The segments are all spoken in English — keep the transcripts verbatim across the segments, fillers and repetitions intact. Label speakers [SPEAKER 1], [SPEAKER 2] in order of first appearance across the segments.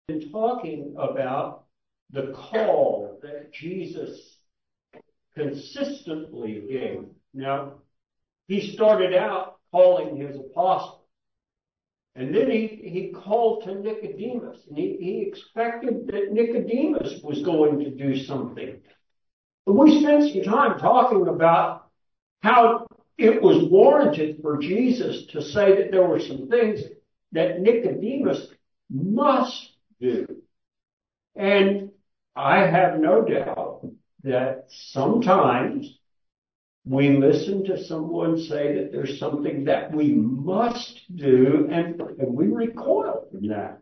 [SPEAKER 1] been talking about the call that Jesus consistently gave. Now, he started out calling his apostles, and then he, he called to Nicodemus, and he, he expected that Nicodemus was going to do something. But we spent some time talking about how it was warranted for Jesus to say that there were some things that Nicodemus must do. And I have no doubt that sometimes we listen to someone say that there's something that we must do, and, and we recoil from that.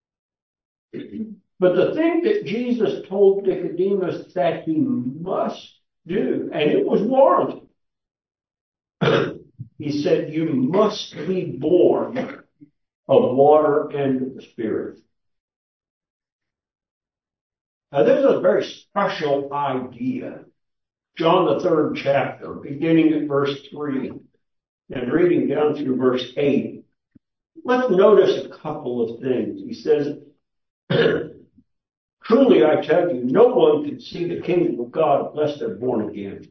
[SPEAKER 1] But the thing that Jesus told Nicodemus that he must do, and it was warranted, he said, you must be born of water and of the Spirit. Now, this is a very special idea. John, the third chapter, beginning at verse three and reading down through verse eight. Let's notice a couple of things. He says, truly I tell you, no one can see the kingdom of God unless they're born again.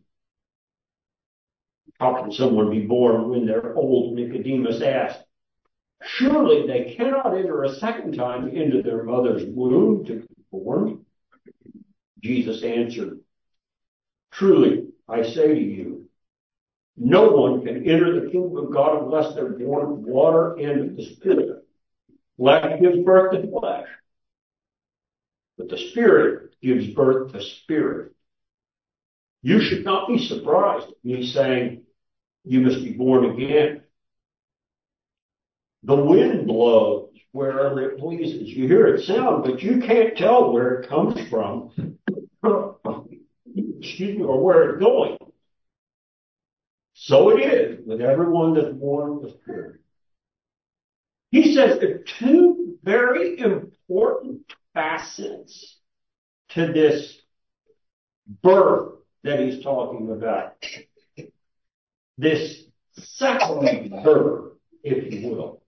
[SPEAKER 1] How can someone be born when they're old? Nicodemus asked. Surely they cannot enter a second time into their mother's womb to be born. Jesus answered, truly, I say to you, no one can enter the kingdom of God unless they're born of water and of the Spirit. Flesh gives birth to flesh, but the Spirit gives birth to spirit. You should not be surprised at me saying, you must be born again. The wind blows wherever it pleases. You hear it sound, but you can't tell where it comes from. Excuse me, or where it's going. So it is with everyone that's born of the Spirit. He says there are two very important facets to this birth that he's talking about. This second birth, if you will.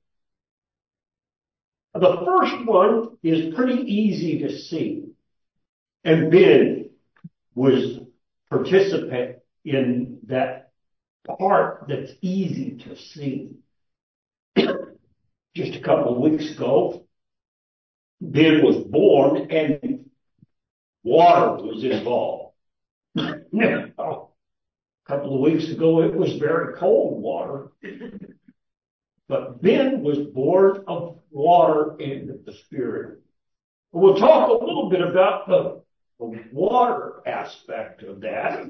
[SPEAKER 1] The first one is pretty easy to see. And Ben was participant in that part that's easy to see. Just a couple of weeks ago, Ben was born and water was involved. Now, a couple of weeks ago, it was very cold water. But Ben was born of water and of the Spirit. We'll talk a little bit about the, the water aspect of that.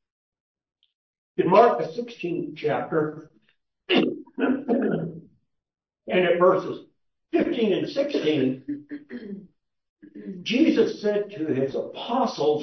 [SPEAKER 1] In Mark, the sixteenth chapter, and at verses fifteen and sixteen, Jesus said to his apostles,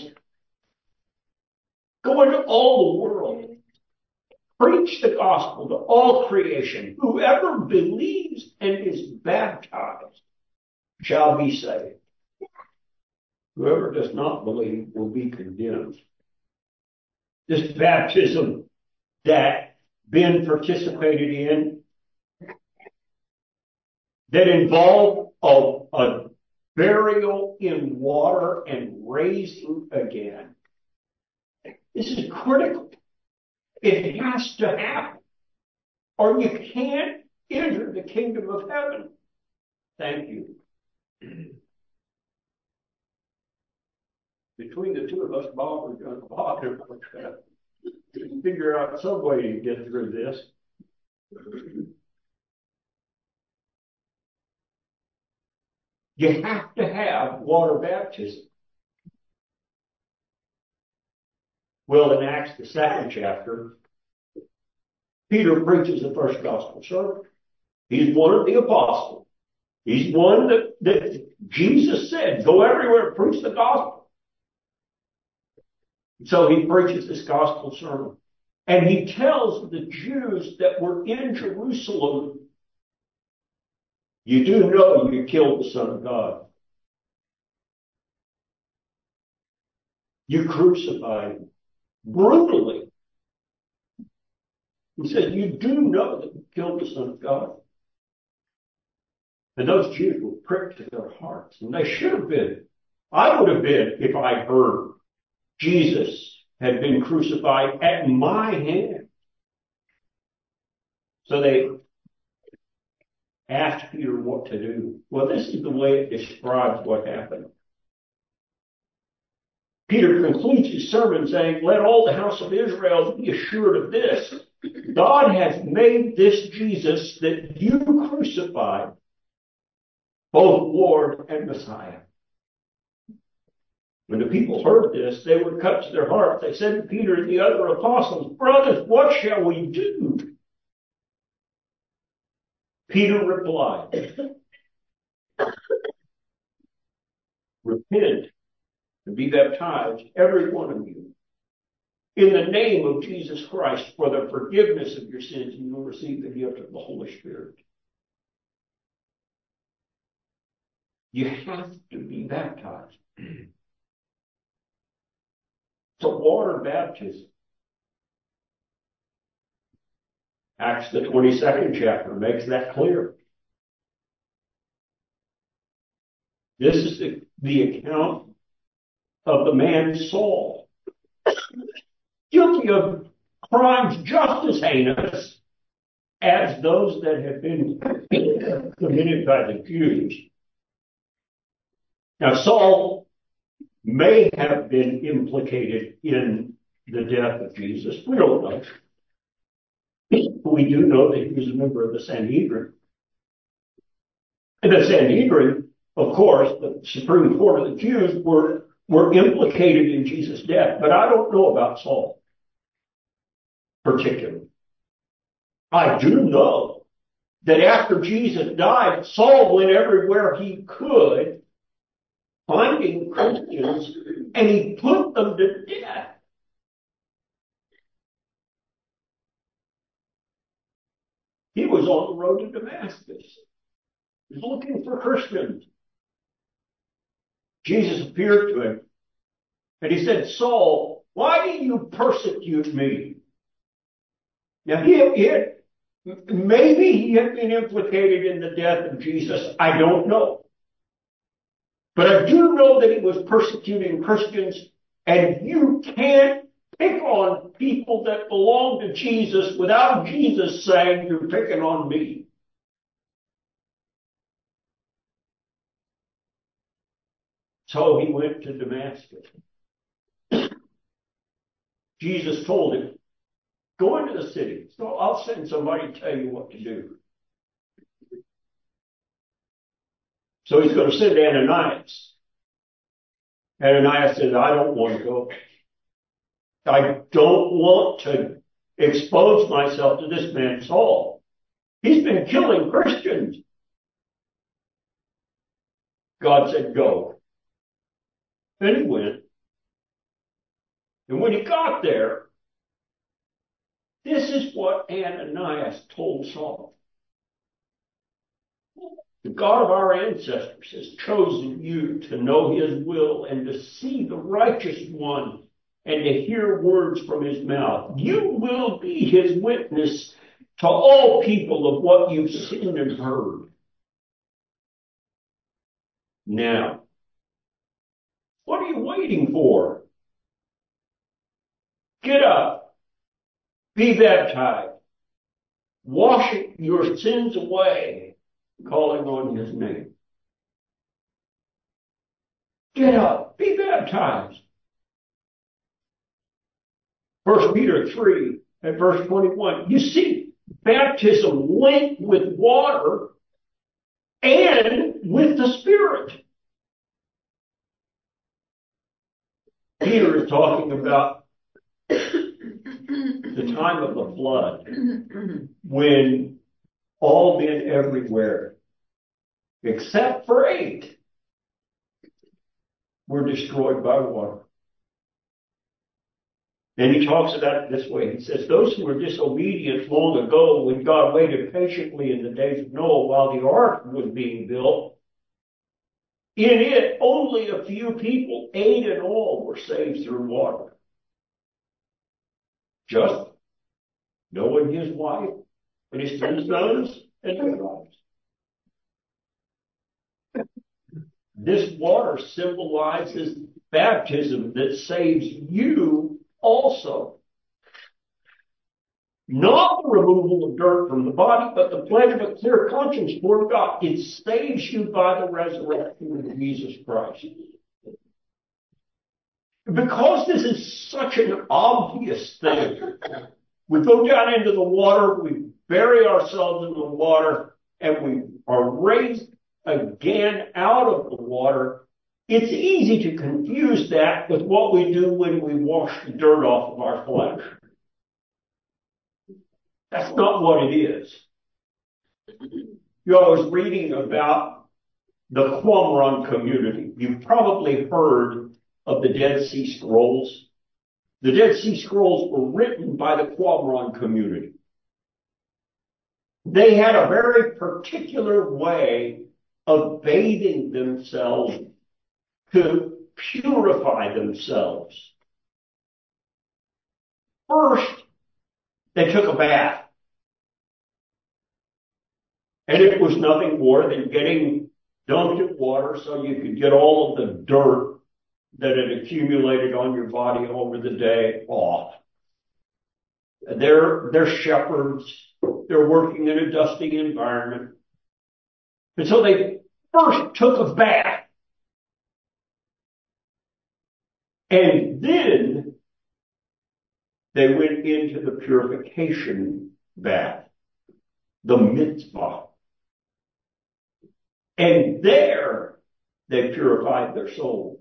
[SPEAKER 1] go into all the world, preach the gospel to all creation. Whoever believes and is baptized shall be saved. Whoever does not believe will be condemned. This baptism that Ben participated in, that involved a, a burial in water and raising again, this is critical. It has to happen, or you can't enter the kingdom of heaven. Thank you. Between the two of us, Bob, we're going to Bob, we're going to figure out some way to get through this. You have to have water baptism. Well, in Acts, the second chapter, Peter preaches the first gospel sermon. He's one of the apostles. He's one that, that Jesus said, go everywhere and preach the gospel. So he preaches this gospel sermon. And he tells the Jews that were in Jerusalem, you do know you killed the Son of God. You crucified him brutally. He said, you do know that you killed the Son of God. And those Jews were pricked to their hearts, and they should have been. I would have been if I heard Jesus had been crucified at my hand. So they asked Peter what to do. Well, this is the way it describes what happened. Peter concludes his sermon saying, let all the house of Israel be assured of this. God has made this Jesus that you crucified both Lord and Messiah. When the people heard this, they were cut to their heart. They said to Peter and the other apostles, brothers, what shall we do? Peter replied, repent and be baptized, every one of you, in the name of Jesus Christ for the forgiveness of your sins, and you will receive the gift of the Holy Spirit. You have to be baptized. It's a water baptism. Acts the twenty-second chapter makes that clear. This is the, the account of the man Saul, guilty of crimes just as heinous as those that have been committed by the Jews. Now, Saul may have been implicated in the death of Jesus. We don't know. We do know that he was a member of the Sanhedrin. And the Sanhedrin, of course, the Supreme Court of the Jews, were, were implicated in Jesus' death. But I don't know about Saul particularly. I do know that after Jesus died, Saul went everywhere he could, finding Christians, and he put them to death. He was on the road to Damascus, looking for Christians. Jesus appeared to him, and he said, Saul, why do you persecute me? Now, he, he had, maybe he had been implicated in the death of Jesus. I don't know. But I do know that he was persecuting Christians, and you can't pick on people that belong to Jesus without Jesus saying, you're picking on me. So he went to Damascus. Jesus told him, go into the city. So I'll send somebody to tell you what to do. So he's going to send Ananias. Ananias says, I don't want to go. I don't want to expose myself to this man Saul. He's been killing Christians. God said, go. And he went. And when he got there, this is what Ananias told Saul. The God of our ancestors has chosen you to know his will and to see the righteous one and to hear words from his mouth. You will be his witness to all people of what you've seen and heard. Now, what are you waiting for? Get up, be baptized, wash your sins away, calling on his name. Get up, be baptized. First Peter three at verse twenty-one. You see, baptism linked with water and with the Spirit. Peter is talking about the time of the flood, when all men everywhere, except for eight, were destroyed by water. And he talks about it this way. He says, those who were disobedient long ago, when God waited patiently in the days of Noah while the ark was being built, in it only a few people, eight in all, were saved through water. Just Noah and his wife, and his three sons, and their wives. This water symbolizes baptism that saves you also. Not the removal of dirt from the body, but the pledge of a clear conscience toward God. It saves you by the resurrection of Jesus Christ. Because this is such an obvious thing, we go down into the water, we bury ourselves in the water, and we are raised again out of the water. It's easy to confuse that with what we do when we wash the dirt off of our flesh. That's not what it is. You know, I was reading about the Qumran community. You've probably heard of the Dead Sea Scrolls. The Dead Sea Scrolls were written by the Qumran community. They had a very particular way of bathing themselves to purify themselves. First, they took a bath. And it was nothing more than getting dunked in water so you could get all of the dirt that had accumulated on your body over the day off. They're, they're shepherds. They're working in a dusty environment. And so they first took a bath. And then they went into the purification bath, the mitzvah. And there they purified their soul.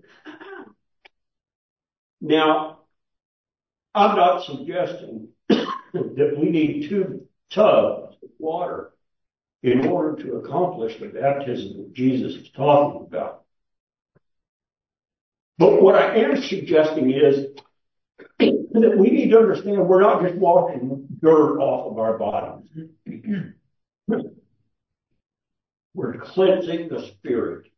[SPEAKER 1] Now, I'm not suggesting that we need two tubs of water in order to accomplish the baptism that Jesus is talking about. But what I am suggesting is that we need to understand we're not just washing dirt off of our bodies. We're cleansing the spirit.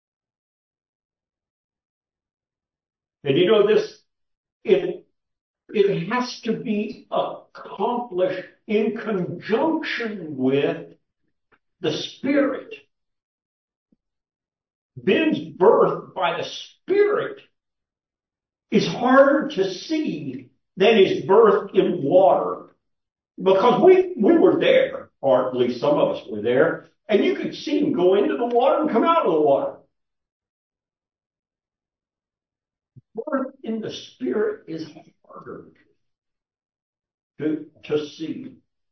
[SPEAKER 1] And you know this, it, it has to be accomplished in conjunction with the Spirit. Ben's birth by the Spirit is harder to see than his birth in water. Because we, we were there, or at least some of us were there, and you could see him go into the water and come out of the water. Birth in the Spirit is harder to, to see.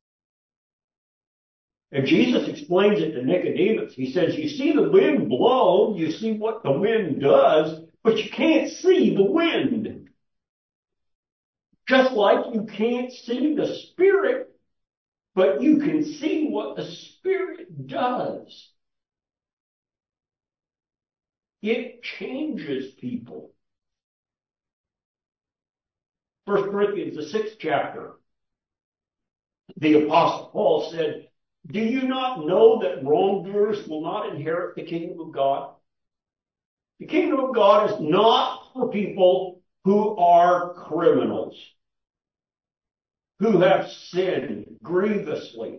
[SPEAKER 1] And Jesus explains it to Nicodemus. He says, you see the wind blow, you see what the wind does, but you can't see the wind. Just like you can't see the Spirit, but you can see what the Spirit does. It changes people. First Corinthians, the sixth chapter, the Apostle Paul said, do you not know that wrongdoers will not inherit the kingdom of God? The kingdom of God is not for people who are criminals, who have sinned grievously.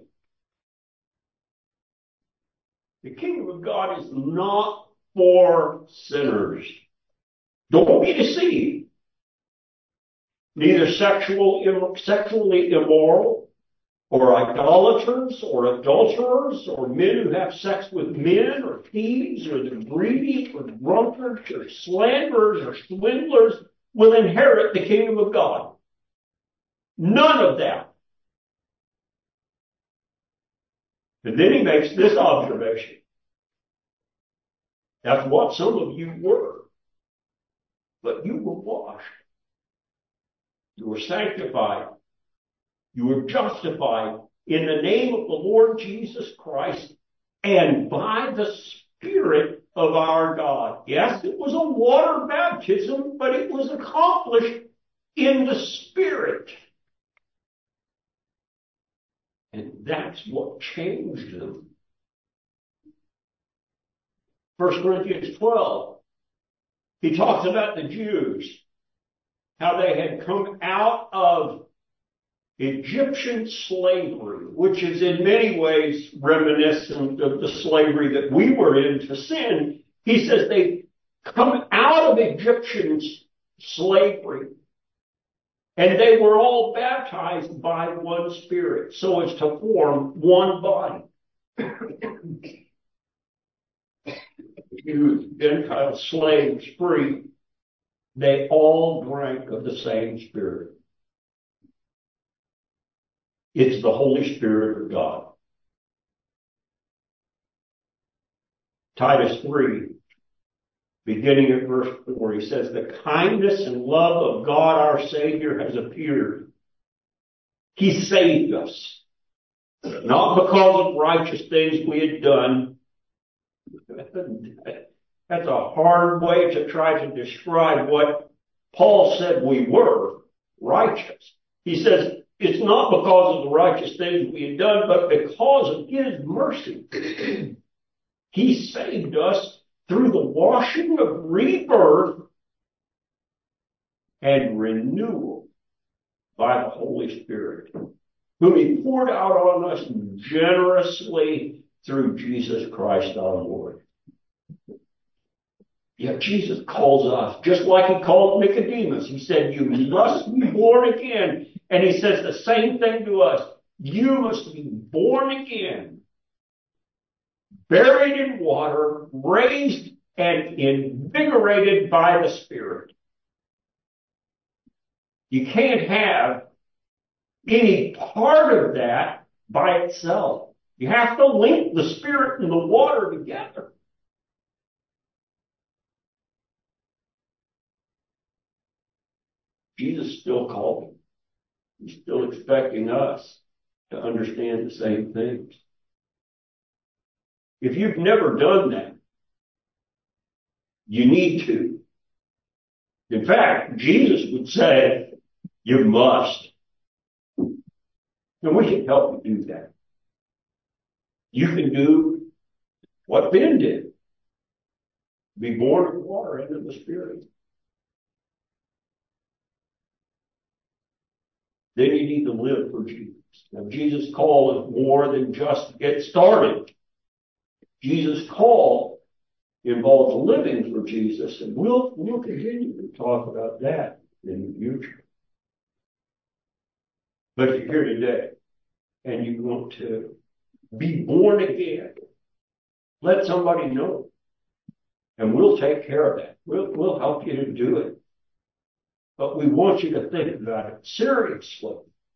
[SPEAKER 1] The kingdom of God is not for sinners. Don't be deceived. Neither sexual, sexually immoral, or idolaters, or adulterers, or men who have sex with men, or thieves, or the greedy, or drunkards, or slanderers, or swindlers will inherit the kingdom of God. None of that. And then he makes this observation. That's what some of you were. But you were washed. You were sanctified. You were justified in the name of the Lord Jesus Christ and by the Spirit of our God. Yes, it was a water baptism, but it was accomplished in the Spirit. And that's what changed them. First Corinthians twelve, he talks about the Jews, how they had come out of Egyptian slavery, which is in many ways reminiscent of the slavery that we were in to sin. He says they come out of Egyptian slavery, and they were all baptized by one Spirit, so as to form one body. Jews, Gentile slaves, free, they all drank of the same Spirit. It's the Holy Spirit of God. Titus three, beginning at verse four, he says, the kindness and love of God our Savior has appeared. He saved us, not because of righteous things we had done. That's a hard way to try to describe what Paul said we were, righteous. He says, it's not because of the righteous things we had done, but because of His mercy. He saved us through the washing of rebirth and renewal by the Holy Spirit, whom He poured out on us generously through Jesus Christ our Lord. Yet Jesus calls us, just like He called Nicodemus. He said, you must be born again. And He says the same thing to us. You must be born again, buried in water, raised and invigorated by the Spirit. You can't have any part of that by itself. You have to link the Spirit and the water together. Jesus still calling. He's still expecting us to understand the same things. If you've never done that, you need to. In fact, Jesus would say, you must. And we can help you do that. You can do what Ben did. Be born of water and of the Spirit. Then you need to live for Jesus. Now, Jesus' call is more than just get started. Jesus' call involves living for Jesus, and we'll, we'll continue to talk about that in the future. But if you're here today and you want to be born again, let somebody know. And we'll take care of that. We'll, we'll help you to do it. But we want you to think about it seriously.